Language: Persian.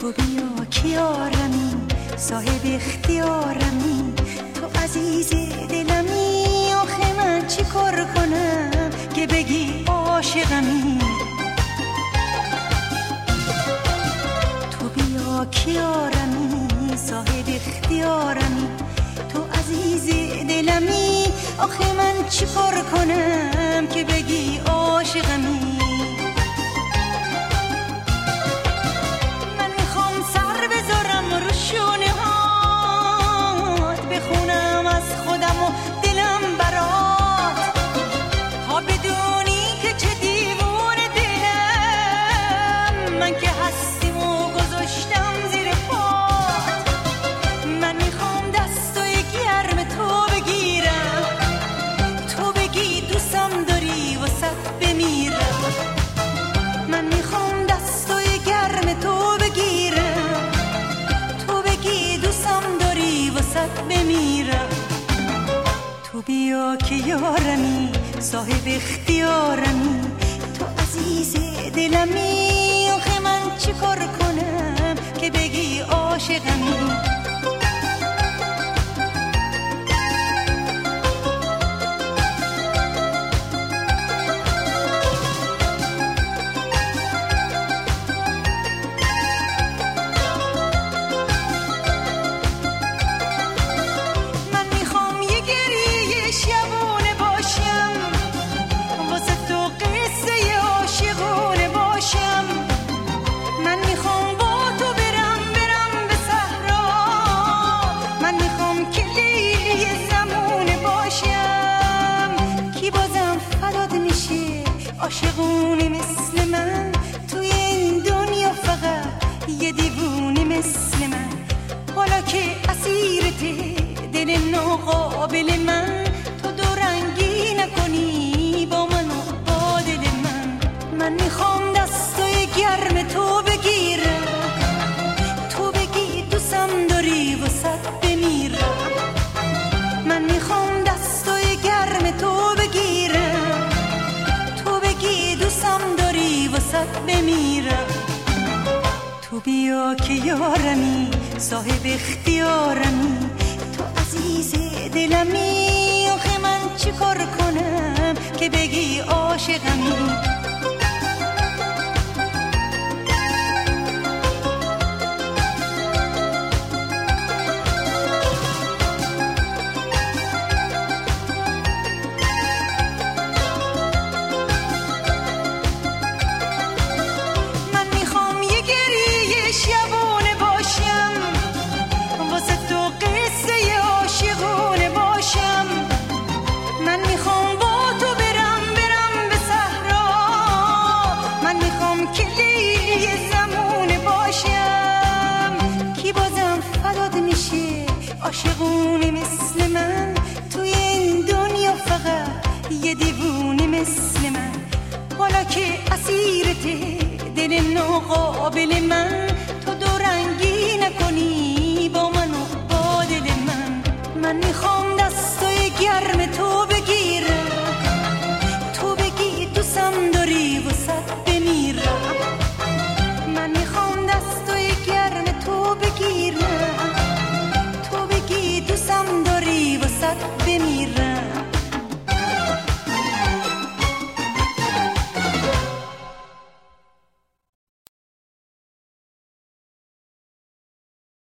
تو بیا کیارمی، صاحب اختیارمی، تو عزیز دلمی. آخه من چی کار کنم که بگی عاشقمی؟ تو بیا کیارمی، صاحب اختیارمی، تو عزیز دلمی. آخه من چی کار کنم که بگی عاشقمی؟ من میخوام سر بذارم رو شونه هات، بخونم از خودم و دلم برات، تا بدونی که چه دیوونه دلم. من که هستیم و گذاشتم زیر پات. من میخوام دستای گرم تو بگیرم، تو بگی دوستم داری واسه بمیرم. من میخوام دستای گرم تو بگیرم، تو بگی دوستم داری واسه بمیرم. تو بیا که یارمی، صاحب اختیارمی، تو عزیز دلمی. آخه من چی کار کنم که بگی عاشقمی؟ عاشقونه مثل من توی این دنیا، فقط یه دیوونه مثل من. حالا که اسیرته دل ناقابل من، تو دورنگی نکنی با من و با دل من. من میخوام دستای گرم تو بگیرم، تو بگی دوستم داری واسه بمیرم. من میخوام دستای گرم تو بگیرم، دوستم داری واسه بمیرم. تو بیا که یارمی، صاحب اختیارمی، تو عزیز دلمی. آخه من چی کار کنم که بگی عاشقمی؟ عاشقونه مثل من توی این دنیا، فقط یه دیوونه مثل من. حالا که اسیرته دل ناقابل من،